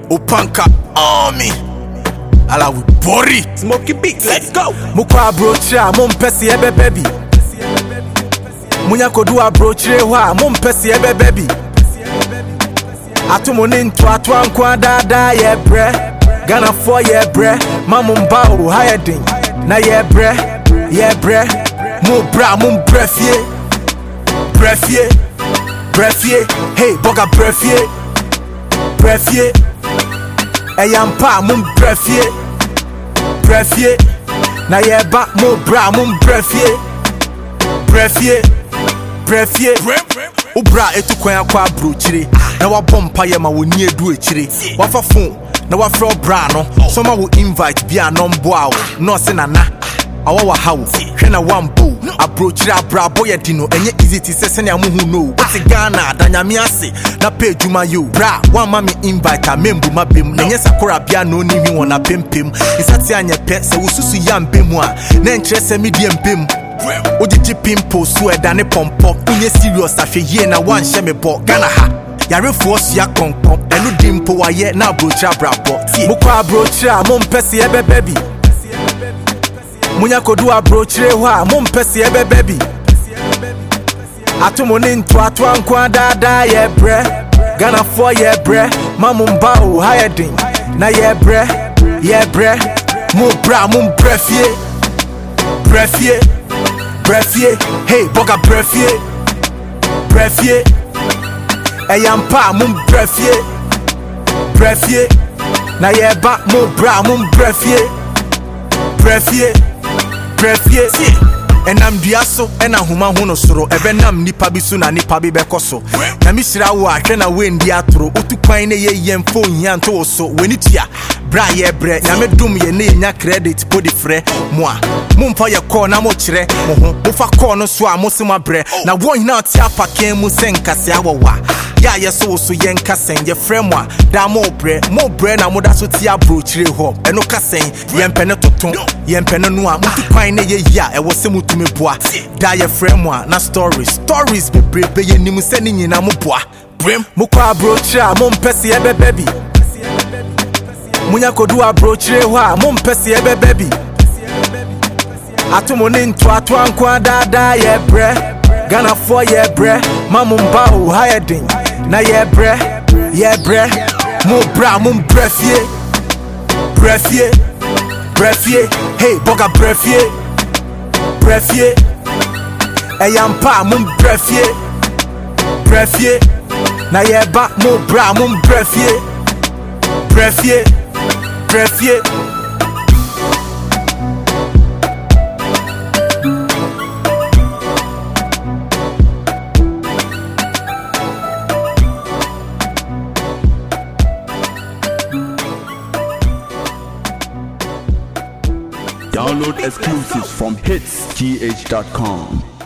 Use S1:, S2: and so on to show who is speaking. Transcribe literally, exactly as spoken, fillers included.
S1: Opanka Army. Ala we bori.
S2: Smoky beats, let's go.
S1: Mukwa brocha, mum pesi ebe baby. Munya kodu abrochire wa, mum pesi ebe baby. Atu monintu atu ankwa dada ye bre. Ghana for ye bre. Mamumba u hayedin. Na ye bre, ye bre. Mu bra mum brefie. Brefie. Brefie. Hey, boga brefie. Brefie. Eyampa mum brefie. Brefie. Na ye ba mu bra mum brefie. Brefie. Brefie. Ubra etu kwan akwa brochire. Na wa bompa ye ma woni edu echire. Wa fa phone na wa fro bra no. Soma wo invite bia no mbo awo. No se nana. Awa wa hawo. Hwe na wampo. Abrochire abra boy dino. Enye easy ti se se ne amu hu no. Wati Ghana danyame ase. Na pay juma yo. Bra one mama invite a membu mabem. Na nye sakora bia no ni hwi wona pempem. Isati anye pe se ususu ya mbemu a. Na nkyere se medium bem. Ojiji pimple so edane pompo. Unye serious afye ye na wan hye me bo. Ghana ha. Yare force ya konkon. Enu dimpo wa ye na abrochire brabo. Mukwa abrochire mum pesi ebe baby. Munya kodu abrochire wa mum pesi ebe baby. Atu monintu atu ankwa dada ye bre. Ghana for ye bre. Mamumba u hayedin. Na ye bre, ye bre. Mu bra mum brefie. Brefie. Brefie. Hey, boga brefie. Brefie. Eyampa mum brefie. Brefie. Na ye ba mu bra mum brefie. Brefie. Brefie. Enam diaso ena huma hono soro ebe nam nipa bi so na nipa bi bekoso na misira wo ahwe na we ndi atoro otu kwan ne ye yemfo hia nto so weni tia bra ye bre na medum ye ne nya credit body frɛ mo a momfa ye call na mo kire mo ho mo fa call no so a mo se ma bre na wo hina tia apaken mu senkase awowa ya ye so so ye nkasen ye frɛ mo a da mo bre mo bre na mo da so tia brochire ho eno kasen ye mpene toton ye mpene no a mutu kwan ne ye ya e wo se mutu me boa da ye frɛ mo a na stories stories be brebe ye nim se ni nyina mo boa brem mo kwa brochire mum pesi ebe baby. Munya kodu abrochire wa mum pesi ebe baby. Atu monintu atu ankwa dada ye bre. Ghana for ye bre. Mamumba u hayedin. Na ye bre, ye bre. Mu bra mum brefie. Brefie. Brefie. Hey, boga brefie. Brefie. Eyampa mum brefie. Brefie. Na ye ba mu bra mum brefie. Brefie. Brefie.
S3: Download exclusives from hits g h dot com.